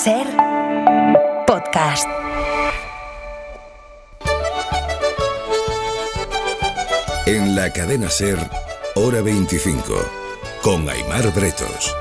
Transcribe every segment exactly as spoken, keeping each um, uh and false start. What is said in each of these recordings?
Ser Podcast. En la cadena Ser, hora veinticinco, con Aimar Bretos.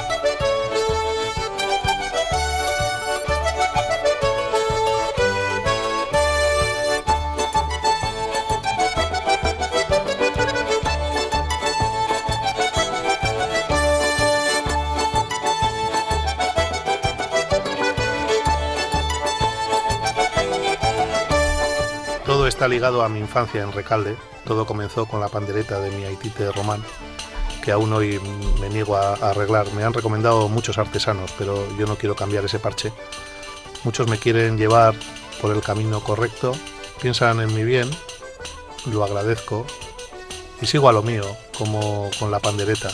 Todo está ligado a mi infancia en Recalde. Todo comenzó con la pandereta de mi aitite Román, que aún hoy me niego a arreglar. Me han recomendado muchos artesanos, pero yo no quiero cambiar ese parche. Muchos me quieren llevar por el camino correcto, piensan en mi bien, lo agradezco y sigo a lo mío, como con la pandereta.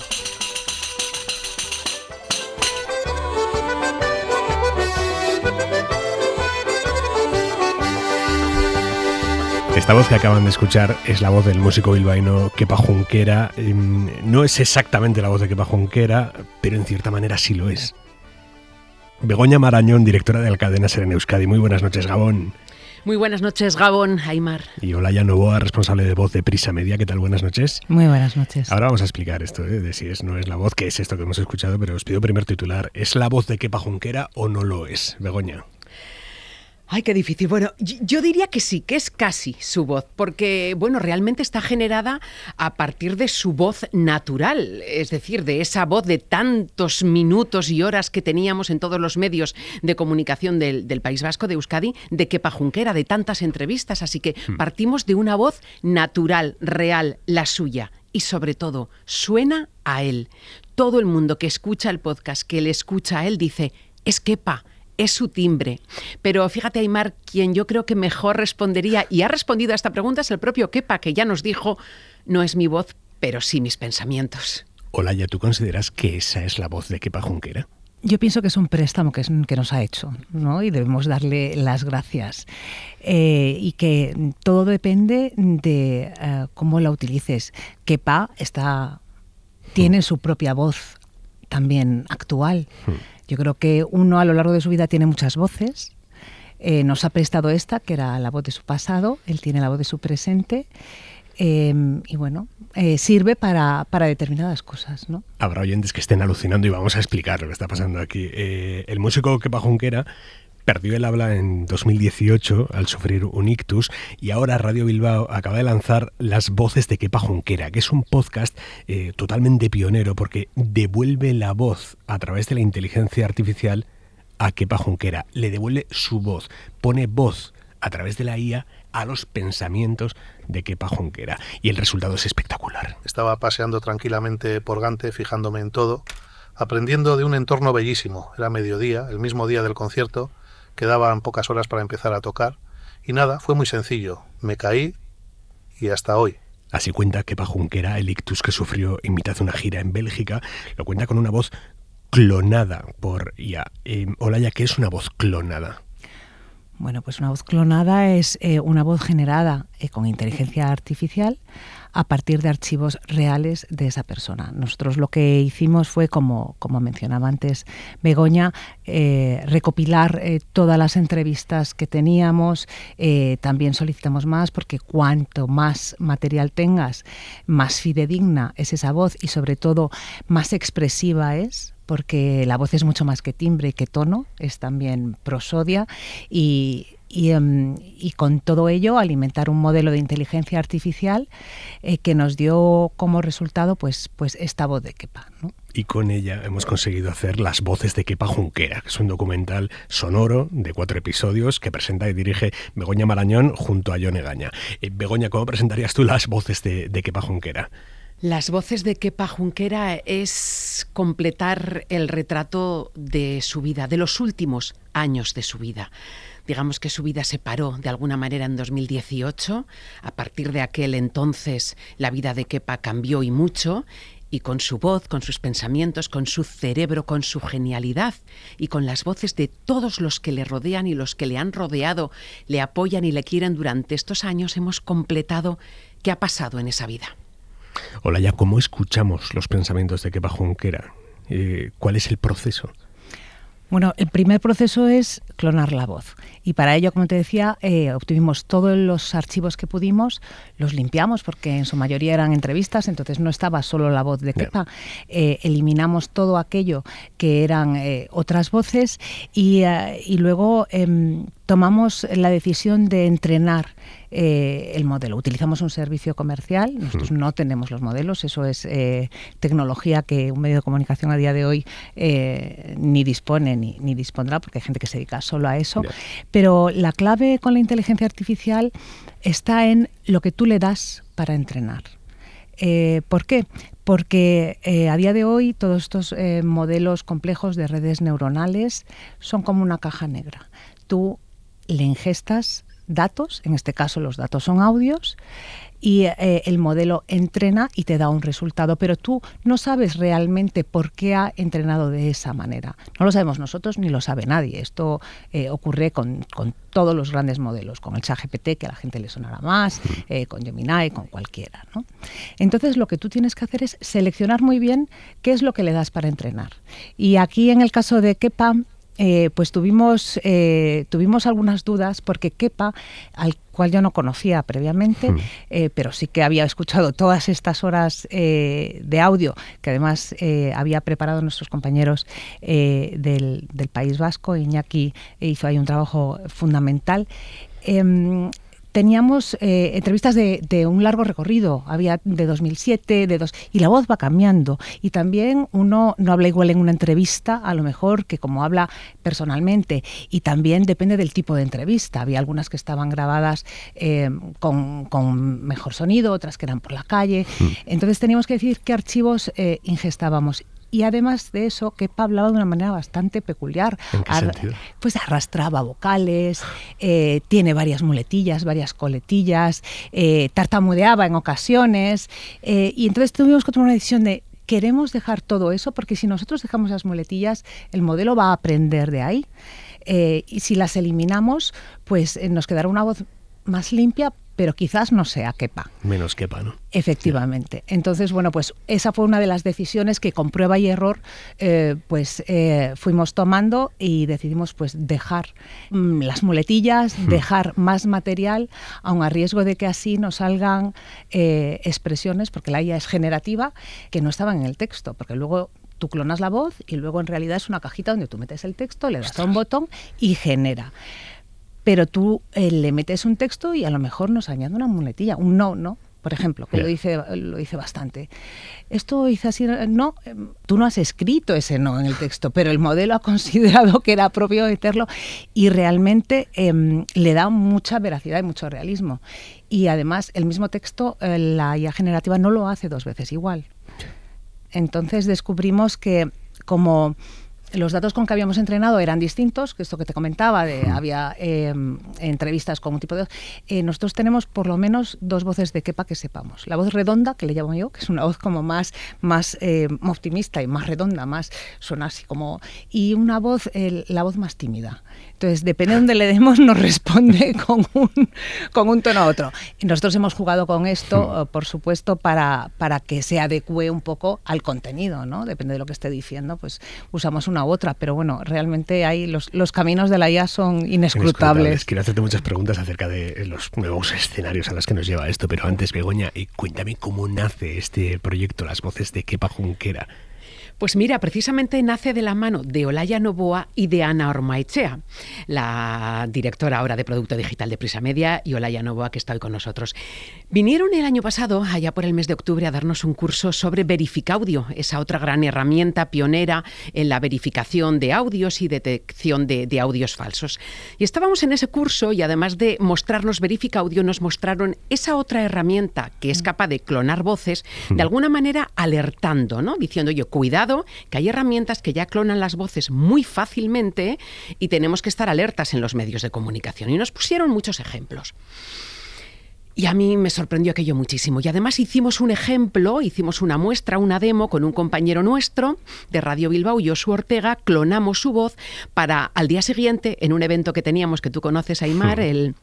Esta voz que acaban de escuchar es la voz del músico bilbaíno Kepa Junquera. No es exactamente la voz de Kepa Junquera, pero en cierta manera sí lo es. Begoña Marañón, directora de la cadena Ser en Euskadi. Muy buenas noches, Gabón. Muy buenas noches, Gabón, Aimar. Y Olaya Novoa, responsable de voz de Prisa Media. ¿Qué tal? Buenas noches. Muy buenas noches. Ahora vamos a explicar esto, ¿eh? de si es no es la voz, que es esto que hemos escuchado, pero os pido primer titular. ¿Es la voz de Kepa Junquera o no lo es, Begoña? Ay, qué difícil. Bueno, yo diría que sí, que es casi su voz, porque, bueno, realmente está generada a partir de su voz natural, es decir, de esa voz de tantos minutos y horas que teníamos en todos los medios de comunicación del, del País Vasco, de Euskadi, de Kepa Junquera, de tantas entrevistas, así que hmm. partimos de una voz natural, real, la suya, y sobre todo, suena a él. Todo el mundo que escucha el podcast, que le escucha a él, dice, es Kepa. Es su timbre. Pero fíjate, Aimar, quien yo creo que mejor respondería y ha respondido a esta pregunta es el propio Kepa, que ya nos dijo, no es mi voz, pero sí mis pensamientos. Olaya, ¿tú consideras que esa es la voz de Kepa Junquera? Yo pienso que es un préstamo que, es, que nos ha hecho, ¿no? Y debemos darle las gracias. Eh, y que todo depende de uh, cómo la utilices. Kepa está, tiene hmm. su propia voz también actual. Hmm. Yo creo que uno a lo largo de su vida tiene muchas voces. Eh, nos ha prestado esta, que era la voz de su pasado. Él tiene la voz de su presente. Eh, y bueno, eh, sirve para, para determinadas cosas, ¿no? Habrá oyentes que estén alucinando y vamos a explicar lo que está pasando aquí. Eh, el músico Kepa Junquera perdió el habla en dos mil dieciocho al sufrir un ictus y ahora Radio Bilbao acaba de lanzar Las Voces de Kepa Junquera, que es un podcast eh, totalmente pionero porque devuelve la voz a través de la inteligencia artificial a Kepa Junquera. Le devuelve su voz, pone voz a través de la I A a los pensamientos de Kepa Junquera y el resultado es espectacular. Estaba paseando tranquilamente por Gante, fijándome en todo, aprendiendo de un entorno bellísimo. Era mediodía, el mismo día del concierto. Quedaban pocas horas para empezar a tocar y nada, fue muy sencillo. Me caí y hasta hoy. Así cuenta Kepa Junquera el ictus que sufrió en mitad de una gira en Bélgica. Lo cuenta con una voz clonada por I A. Eh, Olaya, ¿qué es una voz clonada? Bueno, pues una voz clonada es eh, una voz generada eh, con inteligencia artificial a partir de archivos reales de esa persona. Nosotros lo que hicimos fue, como, como mencionaba antes Begoña, eh, recopilar eh, todas las entrevistas que teníamos. Eh, también solicitamos más porque cuanto más material tengas, más fidedigna es esa voz y sobre todo más expresiva es, porque la voz es mucho más que timbre, que tono, es también prosodia y... Y, um, y con todo ello alimentar un modelo de inteligencia artificial eh, que nos dio como resultado pues, pues esta voz de Kepa, ¿no? Y con ella hemos conseguido hacer Las Voces de Kepa Junquera, que es un documental sonoro de cuatro episodios que presenta y dirige Begoña Marañón junto a Jon Egaña. Eh, Begoña, ¿cómo presentarías tú Las Voces de, de Kepa Junquera? Las Voces de Kepa Junquera es completar el retrato de su vida, de los últimos años de su vida. Digamos que su vida se paró de alguna manera en dos mil dieciocho. A partir de aquel entonces la vida de Kepa cambió y mucho. Y con su voz, con sus pensamientos, con su cerebro, con su genialidad y con las voces de todos los que le rodean y los que le han rodeado, le apoyan y le quieren durante estos años, hemos completado qué ha pasado en esa vida. Olaya, ¿cómo escuchamos los pensamientos de Kepa Junquera? Eh, ¿Cuál es el proceso? Bueno, el primer proceso es clonar la voz. Y para ello, como te decía, eh, obtuvimos todos los archivos que pudimos, los limpiamos porque en su mayoría eran entrevistas, entonces no estaba solo la voz de Kepa. Eh, eliminamos todo aquello que eran eh, otras voces y, eh, y luego eh, tomamos la decisión de entrenar eh, el modelo. Utilizamos un servicio comercial, nosotros no tenemos los modelos, eso es eh, tecnología que un medio de comunicación a día de hoy eh, ni dispone ni, ni dispondrá, porque hay gente que se dedica solo a eso. Yeah. Pero la clave con la inteligencia artificial está en lo que tú le das para entrenar. Eh, ¿Por qué? Porque eh, a día de hoy todos estos eh, modelos complejos de redes neuronales son como una caja negra. Tú le ingestas datos, en este caso los datos son audios, y eh, el modelo entrena y te da un resultado, pero tú no sabes realmente por qué ha entrenado de esa manera. No lo sabemos nosotros ni lo sabe nadie. Esto eh, ocurre con, con todos los grandes modelos, con el ChatGPT, que a la gente le sonará más, eh, con Gemini, con cualquiera, ¿no? Entonces lo que tú tienes que hacer es seleccionar muy bien qué es lo que le das para entrenar. Y aquí en el caso de Kepa, Eh, pues tuvimos eh, tuvimos algunas dudas porque Kepa, al cual yo no conocía previamente, mm. eh, pero sí que había escuchado todas estas horas eh, de audio que además eh, había preparado nuestros compañeros eh, del, del País Vasco. Iñaki hizo ahí un trabajo fundamental. Eh, Teníamos eh, entrevistas de, de un largo recorrido, había de dos mil siete, de dos, y la voz va cambiando. Y también uno no habla igual en una entrevista, a lo mejor, que como habla personalmente. Y también depende del tipo de entrevista. Había algunas que estaban grabadas eh, con, con mejor sonido, otras que eran por la calle. Entonces teníamos que decir qué archivos eh, ingestábamos. Y además de eso, Kepa hablaba de una manera bastante peculiar. ¿En qué Ar- sentido? Pues arrastraba vocales, eh, tiene varias muletillas, varias coletillas, eh, tartamudeaba en ocasiones. Eh, y entonces tuvimos que tomar una decisión de, ¿queremos dejar todo eso? Porque si nosotros dejamos las muletillas, el modelo va a aprender de ahí. Eh, y si las eliminamos, pues eh, nos quedará una voz más limpia, pero quizás no sea Kepa. Menos Kepa, ¿no? Efectivamente. Sí. Entonces, bueno, pues esa fue una de las decisiones que con prueba y error eh, pues eh, fuimos tomando y decidimos pues dejar mmm, las muletillas, mm. dejar más material, aun a riesgo de que así nos salgan eh, expresiones, porque la I A es generativa, que no estaban en el texto, porque luego tú clonas la voz y luego en realidad es una cajita donde tú metes el texto, le das Ostras. a un botón y genera. Pero tú eh, le metes un texto y a lo mejor nos añade una muletilla, un no, ¿no? Por ejemplo, que yeah. lo dice lo dice bastante. Esto dice así, no, tú no has escrito ese no en el texto, pero el modelo ha considerado que era propio meterlo y realmente eh, le da mucha veracidad y mucho realismo. Y además el mismo texto, eh, la I A generativa no lo hace dos veces igual. Entonces descubrimos que como los datos con que habíamos entrenado eran distintos, que esto que te comentaba, de, había eh, entrevistas con un tipo de... Eh, nosotros tenemos por lo menos dos voces de Kepa que sepamos. La voz redonda, que le llamo yo, que es una voz como más, más eh, optimista y más redonda, más suena así como... Y una voz, eh, la voz más tímida. Entonces, depende de donde le demos, nos responde con un, con un tono a otro. Y nosotros hemos jugado con esto, por supuesto, para, para que se adecue un poco al contenido, ¿no? Depende de lo que esté diciendo, pues usamos una u otra, pero bueno, realmente hay los, los caminos de la I A son inescrutables. inescrutables. Quiero hacerte muchas preguntas acerca de los nuevos escenarios a los que nos lleva esto, pero antes, Begoña, cuéntame cómo nace este proyecto, Las Voces de Kepa Junquera. Pues mira, precisamente nace de la mano de Olaya Novoa y de Ana Ormaechea, la directora ahora de Producto Digital de Prisa Media, y Olaya Novoa, que está hoy con nosotros. Vinieron el año pasado, allá por el mes de octubre, a darnos un curso sobre Verificaudio, esa otra gran herramienta pionera en la verificación de audios y detección de, de audios falsos. Y estábamos en ese curso y además de mostrarnos Verificaudio, nos mostraron esa otra herramienta que es capaz de clonar voces, de alguna manera alertando, ¿no? Diciendo, oye, cuidado, que hay herramientas que ya clonan las voces muy fácilmente y tenemos que estar alertas en los medios de comunicación. Y nos pusieron muchos ejemplos. Y a mí me sorprendió aquello muchísimo. Y además hicimos un ejemplo, hicimos una muestra, una demo con un compañero nuestro de Radio Bilbao, Josu Ortega, clonamos su voz para al día siguiente, en un evento que teníamos, que tú conoces, Aimar, el...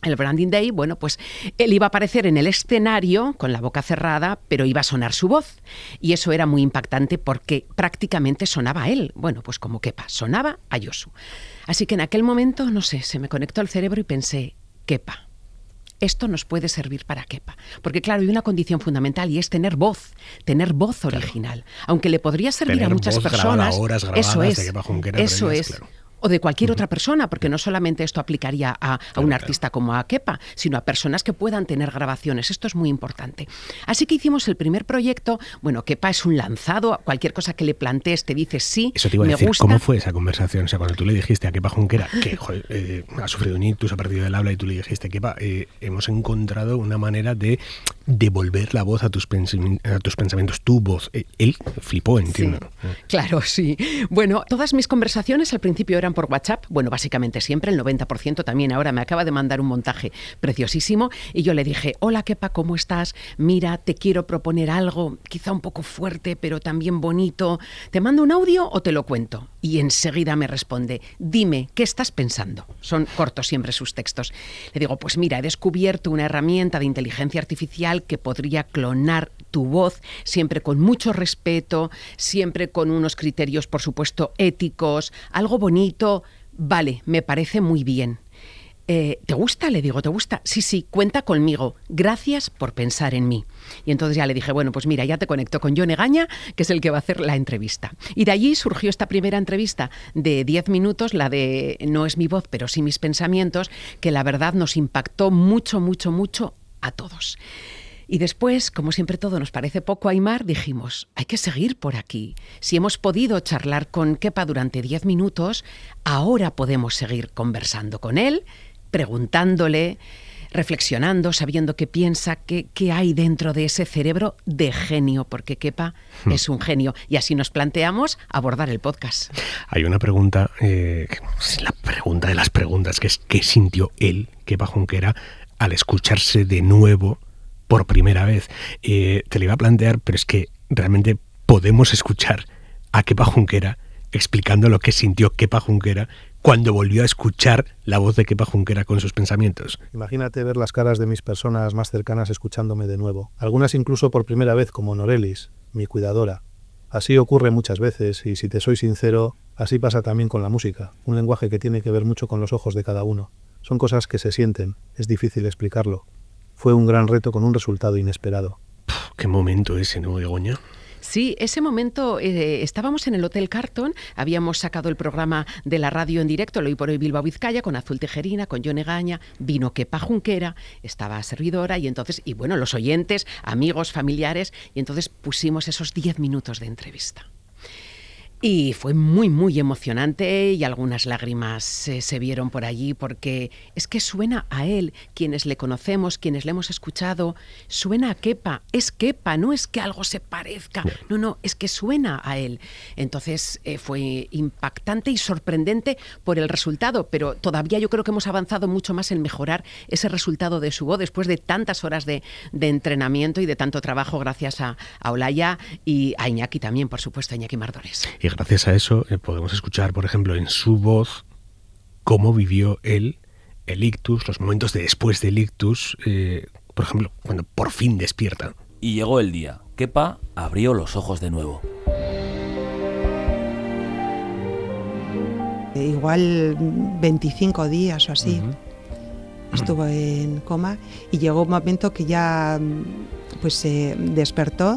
el Branding Day, bueno, pues él iba a aparecer en el escenario con la boca cerrada, pero iba a sonar su voz. Y eso era muy impactante porque prácticamente sonaba a él. Bueno, pues como Kepa, sonaba a Josu. Así que en aquel momento, no sé, se me conectó el cerebro y pensé, Kepa, esto nos puede servir para Kepa. Porque claro, hay una condición fundamental y es tener voz, tener voz original. Claro. Aunque le podría servir tener a muchas voz personas. Grabada, horas grabadas eso es, de Kepa Junquera, eso previas, es. Claro. O de cualquier uh-huh. otra persona, porque no solamente esto aplicaría a, a claro, un artista claro. como a Kepa, sino a personas que puedan tener grabaciones. Esto es muy importante. Así que hicimos el primer proyecto. Bueno, Kepa es un lanzado. Cualquier cosa que le plantees te dice sí, Eso te iba a me decir. gusta. ¿Cómo fue esa conversación? O sea, cuando tú le dijiste a Kepa Junquera que joder, eh, ha sufrido un ictus, ha perdido el habla, y tú le dijiste, Kepa, eh, hemos encontrado una manera de devolver la voz a tus, pens- a tus pensamientos, tu voz. Eh, él flipó, entiendo. Sí, claro, sí. Bueno, todas mis conversaciones al principio eran por WhatsApp. Bueno, básicamente siempre, el noventa por ciento también. Ahora me acaba de mandar un montaje preciosísimo y yo le dije, hola Kepa, ¿cómo estás? Mira, te quiero proponer algo, quizá un poco fuerte, pero también bonito. ¿Te mando un audio o te lo cuento? Y enseguida me responde, dime, ¿qué estás pensando? Son cortos siempre sus textos. Le digo, pues mira, he descubierto una herramienta de inteligencia artificial que podría clonar tu voz, siempre con mucho respeto, siempre con unos criterios, por supuesto, éticos, algo bonito. Vale, me parece muy bien. Eh, ¿Te gusta? Le digo, ¿te gusta? Sí, sí, cuenta conmigo. Gracias por pensar en mí. Y entonces ya le dije, bueno, pues mira, ya te conecto con Jon Egaña, que es el que va a hacer la entrevista. Y de allí surgió esta primera entrevista de diez minutos, la de No es mi voz, pero sí mis pensamientos, que la verdad nos impactó mucho, mucho, mucho a todos. Y después, como siempre todo nos parece poco, Aimar, dijimos, hay que seguir por aquí. Si hemos podido charlar con Kepa durante diez minutos, ahora podemos seguir conversando con él, preguntándole, reflexionando, sabiendo qué piensa, qué, qué hay dentro de ese cerebro de genio, porque Kepa hmm. es un genio. Y así nos planteamos abordar el podcast. Hay una pregunta, eh, la pregunta de las preguntas, que es ¿qué sintió él, Kepa Junquera, al escucharse de nuevo por primera vez? Eh, te lo iba a plantear, pero es que realmente podemos escuchar a Kepa Junquera explicando lo que sintió Kepa Junquera cuando volvió a escuchar la voz de Kepa Junquera con sus pensamientos. Imagínate ver las caras de mis personas más cercanas escuchándome de nuevo, algunas incluso por primera vez, como Norelis, mi cuidadora. Así ocurre muchas veces, y si te soy sincero, así pasa también con la música, un lenguaje que tiene que ver mucho con los ojos de cada uno. Son cosas que se sienten, es difícil explicarlo. Fue un gran reto con un resultado inesperado. Puf, qué momento ese, ¿no, Begoña? Sí, ese momento, eh, estábamos en el Hotel Carton, habíamos sacado el programa de la radio en directo, el Hoy por Hoy Bilbao Vizcaya, con Azul Tejerina, con Jon Egaña, vino Kepa Junquera, estaba servidora, y entonces, y bueno, los oyentes, amigos, familiares, y entonces pusimos esos diez minutos de entrevista. Y fue muy, muy emocionante y algunas lágrimas eh, se vieron por allí porque es que suena a él, quienes le conocemos, quienes le hemos escuchado, suena a Kepa, es Kepa, no es que algo se parezca, no, no, es que suena a él. Entonces eh, fue impactante y sorprendente por el resultado, pero todavía yo creo que hemos avanzado mucho más en mejorar ese resultado de su voz después de tantas horas de, de entrenamiento y de tanto trabajo gracias a, a Olaya y a Iñaki también, por supuesto, a Iñaki Mardones. Y gracias a eso eh, podemos escuchar, por ejemplo, en su voz cómo vivió él el ictus, los momentos de después del ictus, eh, por ejemplo, cuando por fin despierta. Y llegó el día. Kepa abrió los ojos de nuevo. Igual veinticinco días o así. Uh-huh. Estuvo en coma y llegó un momento que ya pues se despertó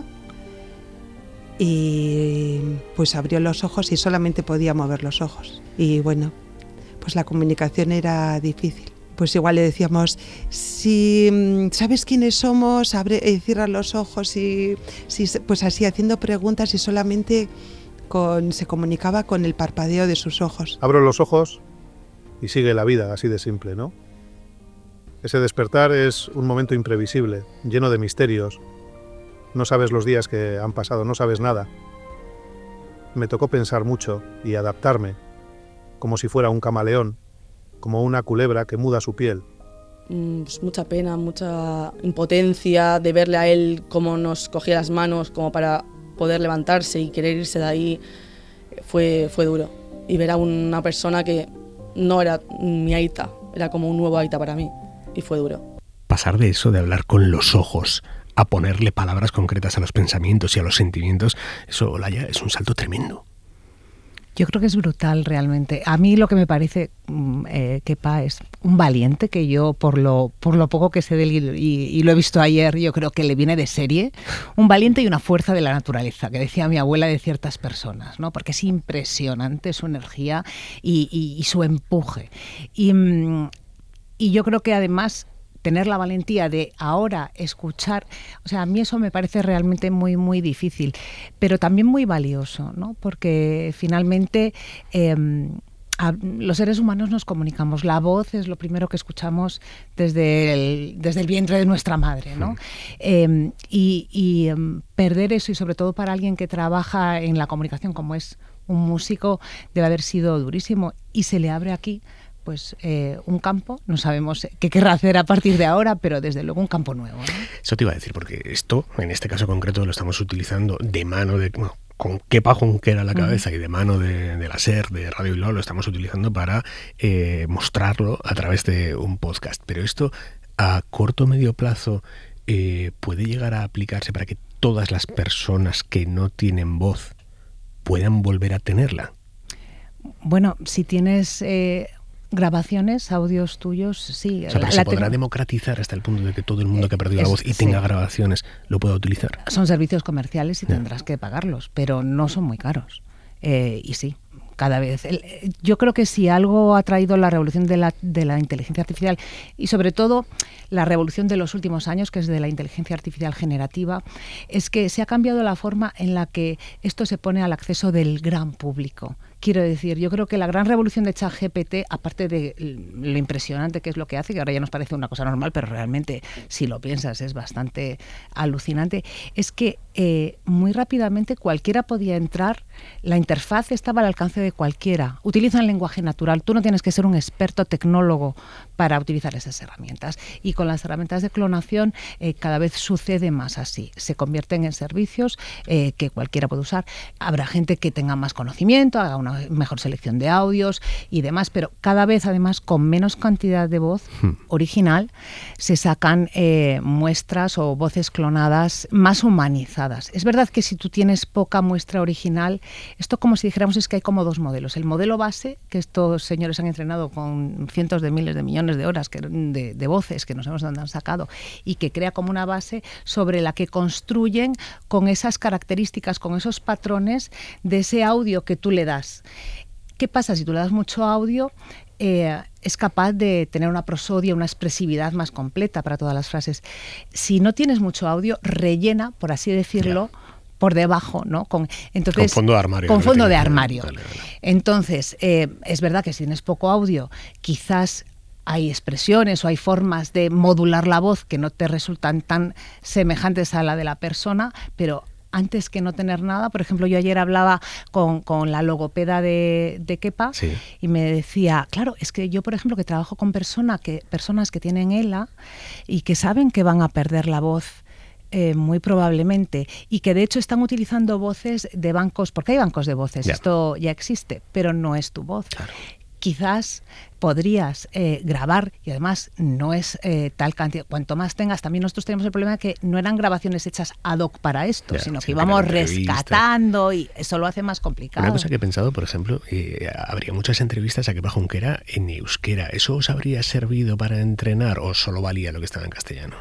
y pues abrió los ojos y solamente podía mover los ojos. Y bueno, pues la comunicación era difícil. Pues igual le decíamos, si sabes quiénes somos, abre, eh, cierra los ojos y si, pues así haciendo preguntas y solamente con, se comunicaba con el parpadeo de sus ojos. Abro los ojos y sigue la vida, así de simple, ¿no? Ese despertar es un momento imprevisible, lleno de misterios. No sabes los días que han pasado, no sabes nada. Me tocó pensar mucho y adaptarme, como si fuera un camaleón, como una culebra que muda su piel. Pues mucha pena, mucha impotencia de verle a él cómo nos cogía las manos como para poder levantarse y querer irse de ahí. Fue, fue duro. Y ver a una persona que no era mi Aita, era como un nuevo Aita para mí. y fue duro. Pasar de eso, de hablar con los ojos, a ponerle palabras concretas a los pensamientos y a los sentimientos, eso, Olaya, es un salto tremendo. Yo creo que es brutal realmente. A mí lo que me parece eh, Kepa es un valiente, que yo por lo por lo poco que sé de él y, y lo he visto ayer, yo creo que le viene de serie. Un valiente y una fuerza de la naturaleza, que decía mi abuela de ciertas personas, ¿no? Porque es impresionante su energía y, y, y su empuje. Y, y yo creo que además tener la valentía de ahora escuchar, o sea, a mí eso me parece realmente muy, muy difícil, pero también muy valioso, ¿no? Porque finalmente eh, a, los seres humanos nos comunicamos. La voz es lo primero que escuchamos desde el, desde el vientre de nuestra madre, ¿no? Sí. Eh, y y um, perder eso, y sobre todo para alguien que trabaja en la comunicación como es un músico, debe haber sido durísimo, y se le abre aquí pues eh, un campo, no sabemos qué querrá hacer a partir de ahora, pero desde luego un campo nuevo, ¿no? Eso te iba a decir, porque esto, en este caso concreto, lo estamos utilizando de mano de... Bueno, con Kepa Junquera a la cabeza uh-huh. y de mano de, de la SER, de Radio Bilbao, lo estamos utilizando para eh, mostrarlo a través de un podcast. Pero esto, a corto o medio plazo, eh, puede llegar a aplicarse para que todas las personas que no tienen voz puedan volver a tenerla. Bueno, si tienes... Eh, grabaciones, audios tuyos, sí. O sea, pero la, se la podrá te... democratizar hasta el punto de que todo el mundo que ha perdido es, la voz y tenga sí. grabaciones lo pueda utilizar. Son servicios comerciales y yeah. tendrás que pagarlos, pero no son muy caros. Eh, y sí, cada vez. El, yo creo que si algo ha traído la revolución de la, de la inteligencia artificial y sobre todo la revolución de los últimos años, que es de la inteligencia artificial generativa, es que se ha cambiado la forma en la que esto se pone al acceso del gran público. Quiero decir, yo creo que la gran revolución de ChatGPT, aparte de lo impresionante que es lo que hace, que ahora ya nos parece una cosa normal, pero realmente, si lo piensas, es bastante alucinante, es que eh, muy rápidamente cualquiera podía entrar, la interfaz estaba al alcance de cualquiera, utilizan lenguaje natural, tú no tienes que ser un experto tecnólogo para utilizar esas herramientas. Y con las herramientas de clonación eh, cada vez sucede más así, se convierten en servicios eh, que cualquiera puede usar. Habrá gente que tenga más conocimiento, haga una mejor selección de audios y demás, pero cada vez además con menos cantidad de voz hmm. original se sacan eh, muestras o voces clonadas más humanizadas. Es verdad que si tú tienes poca muestra original, esto como si dijéramos es que hay como dos modelos. El modelo base, que estos señores han entrenado con cientos de miles de millones de horas que, de, de voces que no sabemos dónde han sacado y que crea como una base sobre la que construyen con esas características, con esos patrones de ese audio que tú le das. ¿Qué pasa? Si tú le das mucho audio, eh, es capaz de tener una prosodia, una expresividad más completa para todas las frases. Si no tienes mucho audio, rellena, por así decirlo, yeah. por debajo, ¿no? Con, entonces, con fondo de armario. Con fondo de armario. Vale, vale. Entonces, eh, es verdad que si tienes poco audio, quizás hay expresiones o hay formas de modular la voz que no te resultan tan semejantes a la de la persona, pero antes que no tener nada, por ejemplo, yo ayer hablaba con, con la logopeda de, de Kepa sí. y me decía, claro, es que yo, por ejemplo, que trabajo con persona que, personas que tienen ELA y que saben que van a perder la voz eh, muy probablemente y que de hecho están utilizando voces de bancos, porque hay bancos de voces, ya. Esto ya existe, pero no es tu voz. Claro. Quizás podrías eh, grabar y además no es eh, tal cantidad, cuanto más tengas, también nosotros tenemos el problema de que no eran grabaciones hechas ad hoc para esto, ya, sino que íbamos que rescatando y eso lo hace más complicado. Una cosa que he pensado, por ejemplo, eh, habría muchas entrevistas a Kepa Junquera en euskera, ¿eso os habría servido para entrenar o solo valía lo que estaba en castellano?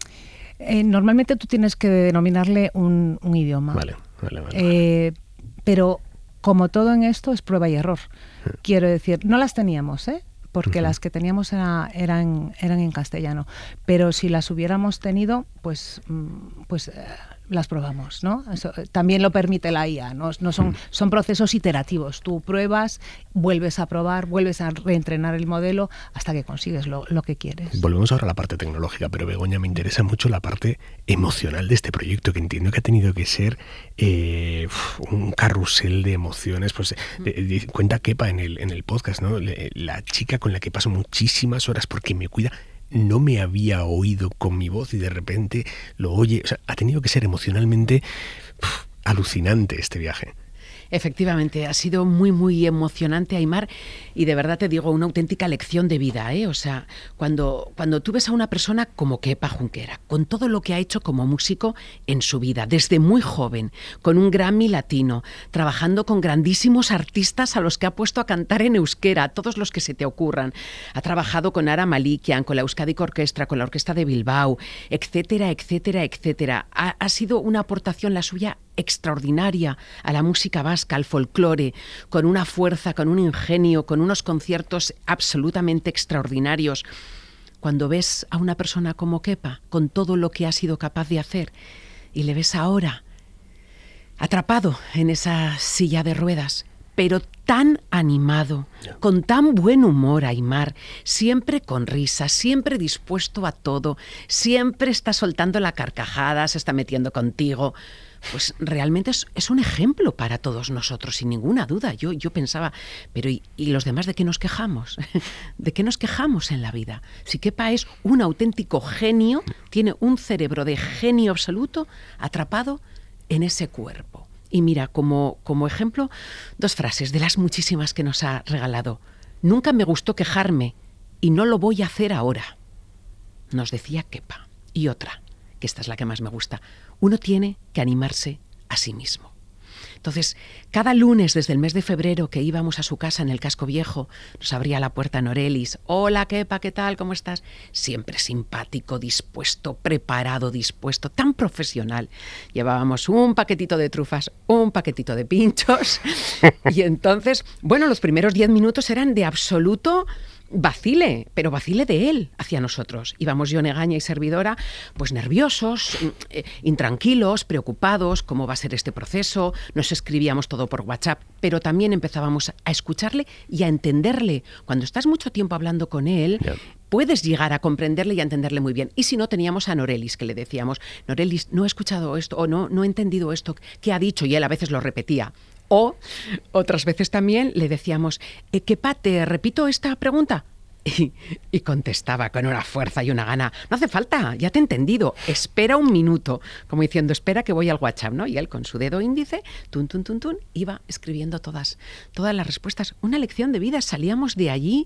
Eh, normalmente tú tienes que denominarle un, un idioma. Vale, vale, vale. Eh, vale. Pero como todo en esto es prueba y error. Quiero decir, no las teníamos, ¿eh? porque uh-huh. las que teníamos era, eran, eran en castellano. Pero si las hubiéramos tenido, pues, pues eh, las probamos, ¿no? Eso, también lo permite la I A, ¿no? No son, uh-huh. son procesos iterativos. Tú pruebas, vuelves a probar, vuelves a reentrenar el modelo hasta que consigues lo, lo que quieres. Volvemos ahora a la parte tecnológica, pero Begoña, me interesa mucho la parte emocional de este proyecto, que entiendo que ha tenido que ser eh, un carrusel de emociones. Pues uh-huh. eh, cuenta Kepa en el, en el podcast, ¿no? La chica con la que paso muchísimas horas porque me cuida, no me había oído con mi voz y de repente lo oye. O sea, ha tenido que ser emocionalmente uf, alucinante este viaje. Efectivamente, ha sido muy, muy emocionante, Aimar, y de verdad te digo, una auténtica lección de vida, ¿eh? O sea, cuando, cuando tú ves a una persona como Kepa Junquera, con todo lo que ha hecho como músico en su vida, desde muy joven, con un Grammy latino, trabajando con grandísimos artistas a los que ha puesto a cantar en euskera, todos los que se te ocurran. Ha trabajado con Ara Malikian, con la Euskadi Orquestra, con la Orquesta de Bilbao, etcétera, etcétera, etcétera. Ha, ha sido una aportación la suya extraordinaria a la música vasca, al folclore, con una fuerza, con un ingenio, con unos conciertos absolutamente extraordinarios. Cuando ves a una persona como Kepa, con todo lo que ha sido capaz de hacer, y le ves ahora atrapado en esa silla de ruedas, pero tan animado, con tan buen humor, Aimar, siempre con risa, siempre dispuesto a todo, siempre está soltando la carcajada, se está metiendo contigo. Pues realmente es, es un ejemplo para todos nosotros, sin ninguna duda. Yo, yo pensaba, pero ¿y, ¿y los demás de qué nos quejamos? ¿De qué nos quejamos en la vida? Si Kepa es un auténtico genio, tiene un cerebro de genio absoluto atrapado en ese cuerpo. Y mira, como, como ejemplo, dos frases de las muchísimas que nos ha regalado. Nunca me gustó quejarme y no lo voy a hacer ahora, nos decía Kepa. Y otra, que esta es la que más me gusta. Uno tiene que animarse a sí mismo. Entonces, cada lunes desde el mes de febrero que íbamos a su casa en el Casco Viejo, nos abría la puerta Norelis. Hola, Kepa, ¿qué tal? ¿Cómo estás? Siempre simpático, dispuesto, preparado, dispuesto, tan profesional. Llevábamos un paquetito de trufas, un paquetito de pinchos. Y entonces, bueno, los primeros diez minutos eran de absoluto vacile, pero vacile de él hacia nosotros. Íbamos yo, Negaña y servidora, pues nerviosos, eh, intranquilos, preocupados, cómo va a ser este proceso. Nos escribíamos todo por WhatsApp, pero también empezábamos a escucharle y a entenderle. Cuando estás mucho tiempo hablando con él, yeah, puedes llegar a comprenderle y a entenderle muy bien. Y si no, teníamos a Norelis, que le decíamos, Norelis, no he escuchado esto, o no, no he entendido esto, ¿qué ha dicho? Y él a veces lo repetía. O otras veces también le decíamos, eh, Kepa, ¿te repito esta pregunta? Y, y contestaba con una fuerza y una gana, no hace falta, ya te he entendido, espera un minuto, como diciendo, espera que voy al WhatsApp, ¿no? Y él con su dedo índice, tun, tun, tun, tun, iba escribiendo todas, todas las respuestas. Una lección de vida, salíamos de allí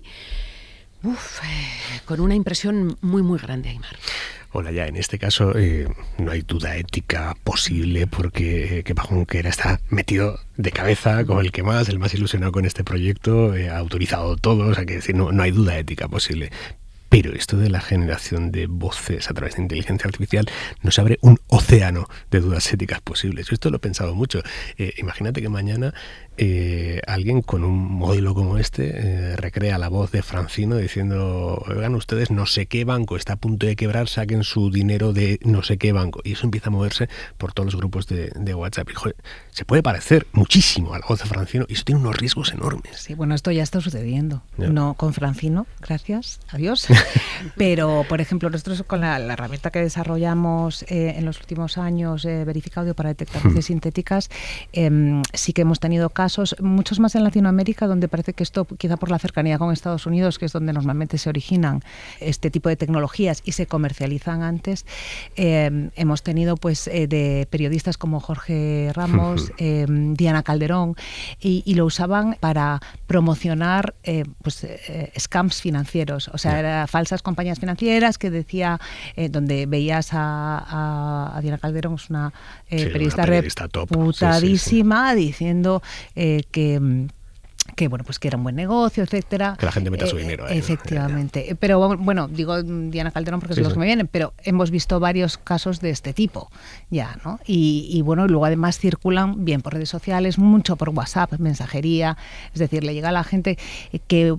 uf, eh, con una impresión muy, muy grande, Aimar. Hola, ya en este caso eh, no hay duda ética posible porque eh, Kepa Junquera está metido de cabeza como el que más, el más ilusionado con este proyecto, eh, ha autorizado todo, o sea que decir, no, no hay duda ética posible. Pero esto de la generación de voces a través de inteligencia artificial nos abre un océano de dudas éticas posibles. Yo esto lo he pensado mucho. Eh, imagínate que mañana eh, alguien con un modelo como este eh, recrea la voz de Francino diciendo, oigan ustedes, no sé qué banco está a punto de quebrar, saquen su dinero de no sé qué banco. Y eso empieza a moverse por todos los grupos de, de WhatsApp. Y, joder, se puede parecer muchísimo a la voz de Francino y eso tiene unos riesgos enormes. Sí, bueno, esto ya está sucediendo. Ya. No con Francino, gracias, adiós. Pero, por ejemplo, nosotros con la, la herramienta que desarrollamos eh, en los últimos años, eh, Verificaudio, para detectar voces sintéticas, eh, sí que hemos tenido casos, muchos más en Latinoamérica, donde parece que esto, quizá por la cercanía con Estados Unidos, que es donde normalmente se originan este tipo de tecnologías y se comercializan antes, eh, hemos tenido pues eh, de periodistas como Jorge Ramos, eh, Diana Calderón, y, y lo usaban para promocionar eh, pues, eh, scams financieros, o sea, era falsas compañías financieras que decía, eh, donde veías a, a, a Diana Calderón, es una, eh, sí, periodista, una periodista reputadísima, sí, sí, sí. diciendo eh, que... que bueno, pues que era un buen negocio, etcétera. Que la gente meta su dinero ahí. Efectivamente. ¿No? Pero bueno, digo Diana Calderón porque sí, son los sí. que me vienen, pero hemos visto varios casos de este tipo ya, ¿no? Y, y bueno, luego además circulan bien por redes sociales, mucho por WhatsApp, mensajería, es decir, le llega a la gente que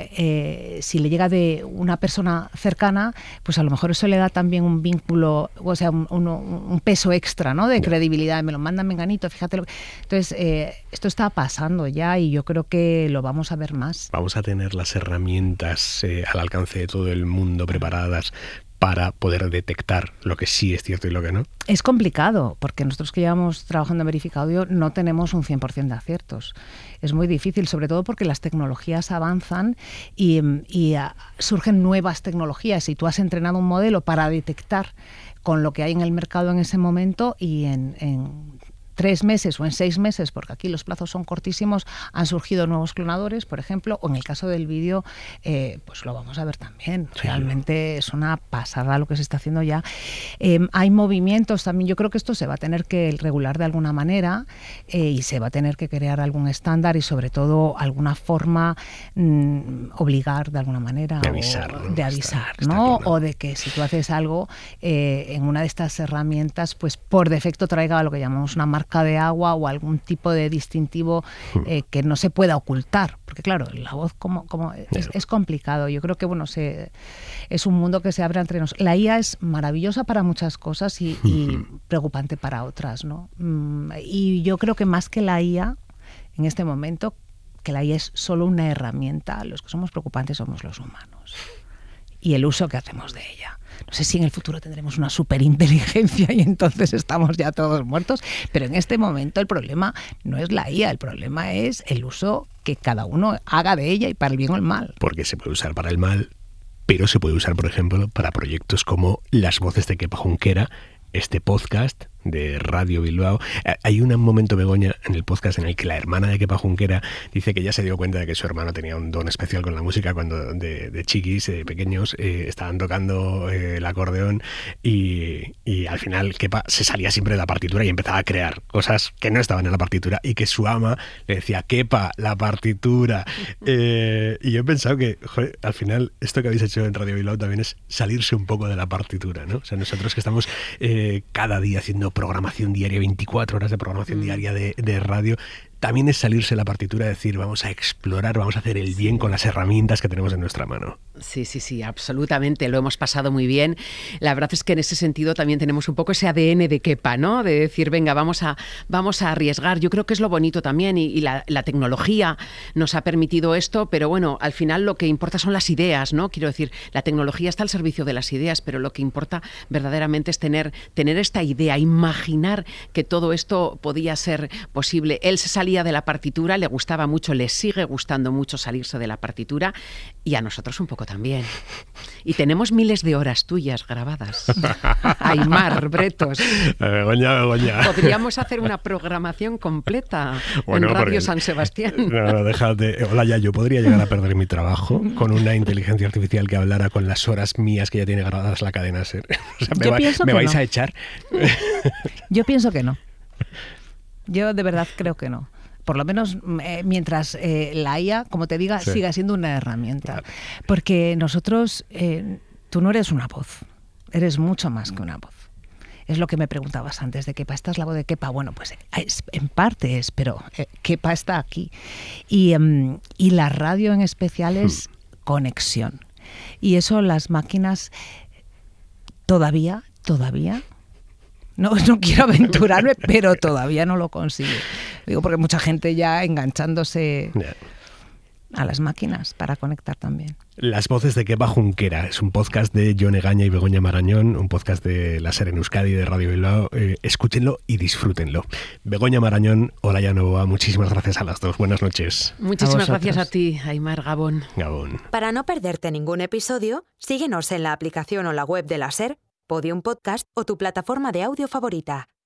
eh, si le llega de una persona cercana, pues a lo mejor eso le da también un vínculo, o sea, un, un, un peso extra, ¿no? De credibilidad, me lo mandan menganito, fíjate lo que... Entonces, eh, esto está pasando ya y yo creo que lo vamos a ver más. Vamos a tener las herramientas eh, al alcance de todo el mundo preparadas para poder detectar lo que sí es cierto y lo que no. Es complicado, porque nosotros que llevamos trabajando en Verificaudio no tenemos un cien por ciento de aciertos. Es muy difícil, sobre todo porque las tecnologías avanzan y, y uh, surgen nuevas tecnologías y tú has entrenado un modelo para detectar con lo que hay en el mercado en ese momento y en... en tres meses o en seis meses, porque aquí los plazos son cortísimos, han surgido nuevos clonadores, por ejemplo, o en el caso del vídeo, eh, pues lo vamos a ver también. Sí. Realmente es una pasada lo que se está haciendo ya. Eh, hay movimientos también, yo creo que esto se va a tener que regular de alguna manera eh, y se va a tener que crear algún estándar y sobre todo alguna forma, mmm, obligar de alguna manera de avisar, o, ¿no? de avisar, está, ¿no? está claro. O de que si tú haces algo eh, en una de estas herramientas, pues por defecto traiga lo que llamamos una marca de agua o algún tipo de distintivo eh, que no se pueda ocultar, porque claro, la voz como, como es, es complicado. Yo creo que bueno, se, es un mundo que se abre entre nosotros. La I A es maravillosa para muchas cosas y, y preocupante para otras, ¿no? Y yo creo que más que la I A en este momento, que la I A es solo una herramienta, los que somos preocupantes somos los humanos y el uso que hacemos de ella. No sé si en el futuro tendremos una superinteligencia y entonces estamos ya todos muertos, pero en este momento el problema no es la I A, el problema es el uso que cada uno haga de ella y para el bien o el mal. Porque se puede usar para el mal, pero se puede usar, por ejemplo, para proyectos como Las Voces de Kepa Junquera, este podcast de Radio Bilbao. Hay un momento, Begoña, en el podcast en el que la hermana de Kepa Junquera dice que ya se dio cuenta de que su hermano tenía un don especial con la música cuando de, de chiquis, de pequeños, eh, estaban tocando eh, el acordeón y, y al final Kepa se salía siempre de la partitura y empezaba a crear cosas que no estaban en la partitura y que su ama le decía, Kepa, la partitura. Eh, y yo he pensado que, joder, al final esto que habéis hecho en Radio Bilbao también es salirse un poco de la partitura, ¿no? O sea, nosotros que estamos eh, cada día haciendo programación diaria, veinticuatro horas de programación mm. diaria de, de radio, también es salirse de la partitura y decir, vamos a explorar, vamos a hacer el bien con las herramientas que tenemos en nuestra mano. Sí, sí, sí, absolutamente, lo hemos pasado muy bien. La verdad es que en ese sentido también tenemos un poco ese A D N de Kepa, ¿no? De decir, venga, vamos a, vamos a arriesgar. Yo creo que es lo bonito también y, y la, la tecnología nos ha permitido esto, pero bueno, al final lo que importa son las ideas, ¿no? Quiero decir, la tecnología está al servicio de las ideas, pero lo que importa verdaderamente es tener, tener esta idea, imaginar que todo esto podía ser posible. Él se salía de la partitura, le gustaba mucho, le sigue gustando mucho salirse de la partitura y a nosotros un poco también. Y tenemos miles de horas tuyas grabadas. Aimar, Bretos. Begoña, Begoña. Podríamos hacer una programación completa bueno, en Radio porque, San Sebastián. No, no, déjate. Hola, ya, yo podría llegar a perder mi trabajo con una inteligencia artificial que hablara con las horas mías que ya tiene grabadas la cadena SER. O sea, me, va, ¿me vais no. a echar? Yo pienso que no. Yo de verdad creo que no. Por lo menos eh, mientras eh, la I A, como te diga, sí. siga siendo una herramienta. Claro. Porque nosotros, eh, tú no eres una voz, eres mucho más que una voz. Es lo que me preguntabas antes de Kepa. ¿Esta es la voz de Kepa? Bueno, pues es, en parte es, pero eh, Kepa está aquí. Y, um, y la radio en especial es hmm. conexión. Y eso las máquinas todavía, todavía... No, no quiero aventurarme, pero todavía no lo consigo. Digo, porque mucha gente ya enganchándose yeah. a las máquinas para conectar también. Las Voces de Kepa Junquera es un podcast de Jon Egaña y Begoña Marañón, un podcast de la SER en Euskadi, de Radio Bilbao. Eh, escúchenlo y disfrútenlo. Begoña Marañón, Olaya Novoa, muchísimas gracias a las dos. Buenas noches. Muchísimas a gracias a ti, Aimar, Gabón. Gabón. Para no perderte ningún episodio, síguenos en la aplicación o la web de la SER, Podium Podcast o tu plataforma de audio favorita.